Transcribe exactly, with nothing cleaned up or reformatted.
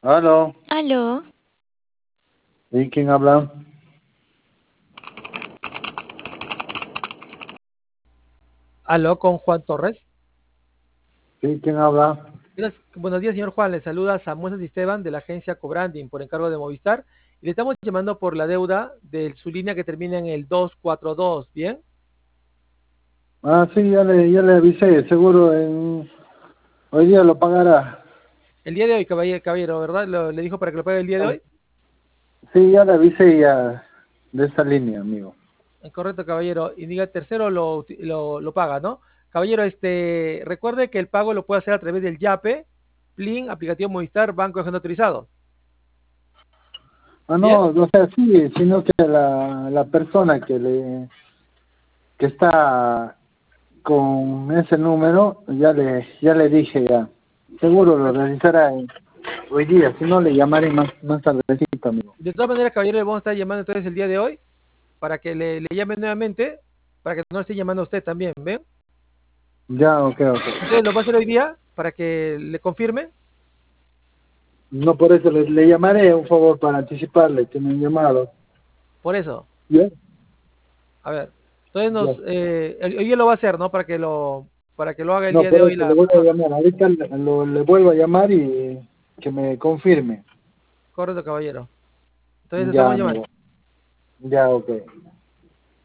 Aló, Aló, ¿y quién habla? Aló, con Juan Torres. ¿Sí, quién habla? Gracias. Buenos días, señor Juan. Le saluda Samuel Esteban de la agencia Cobranding por encargo de Movistar. Y le estamos llamando por la deuda de su línea que termina en el dos cuatro dos. ¿Bien? Ah, sí, ya le, ya le avisé, seguro en, hoy día lo pagará. El día de hoy, caballero, caballero, ¿verdad? Lo- le dijo para que lo pague el día de hoy. Sí, ya le avisé ya de esa línea, amigo. Eh, Correcto, caballero. Y diga, tercero lo, uti- lo, lo paga, ¿no? Caballero, este, recuerde que el pago lo puede hacer a través del YAPE, Plin, aplicativo Movistar, banco de agente autorizado. Ah, ¿Bien? no, o sea, sí, sino que la, la persona que le, que está con ese número, ya le, ya le dije ya. Seguro lo realizará en- hoy día, si no le llamaré más, más tardecito, amigo. De todas maneras, caballero, le vamos a estar llamando entonces el día de hoy para que le, le llame nuevamente, para que no le esté llamando a usted también, ¿ven? Ya, ok, ok. Entonces lo va a hacer hoy día para que le confirme. No, por eso le, le llamaré, un favor, para anticiparle que me han llamado. Por eso, ¿Ya? a ver. Entonces Ya. nos, eh, hoy día lo va a hacer, ¿no? Para que lo, para que lo haga el No, día de por hoy eso le la voy a persona. llamar. Ahorita le, lo- le vuelvo a llamar y que me confirme. Correcto, caballero. Entonces Ya, estamos llamando. amigo. Ya, ok.